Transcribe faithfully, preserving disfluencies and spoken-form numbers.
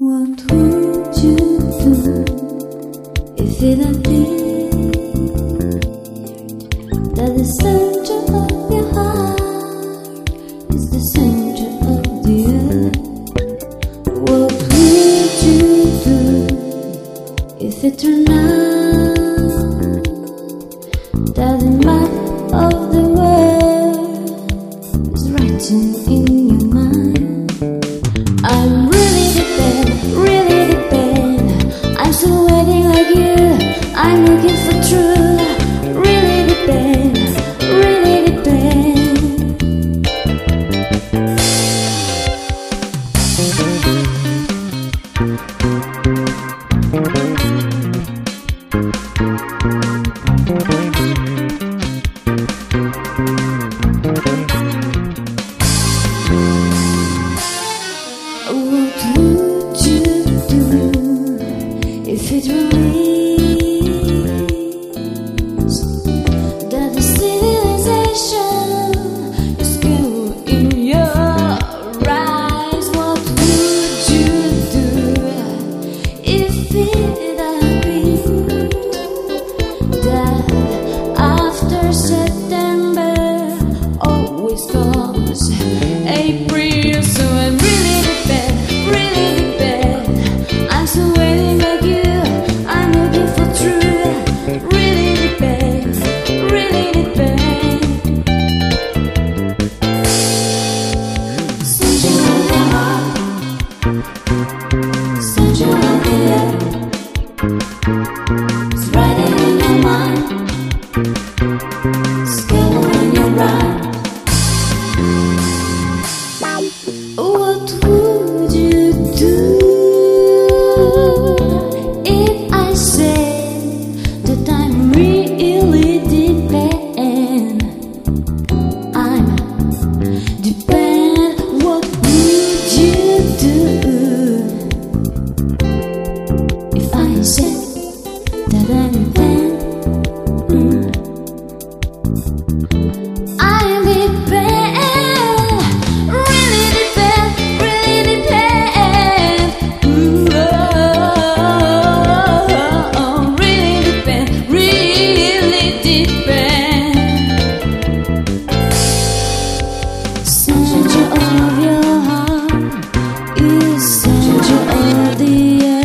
What would you do if it appeared that the center of your heart is the center of the earth? What would you do if it turned out that the map of the world is written in your mind? I'm really the bad, really the bad. I'm still waiting like you. I'm looking for truth. Really the bad, really the bad. What would you do if it released that the civilization is still in your eyes? What would you do if it appeared that after September always comes April? So I'm really the bad, really the bad. I'm still waiting like you. I'm looking for truth. Really the bad, really the bad. Sunshine of the heart, sunshine of the earth. It's writing in your mind, skill in your rhyme. What would you do if I said that I'm really depend? I'm depend. What would you do if I said that I depend? Mm. I depend. Center of your heart is center of the earth.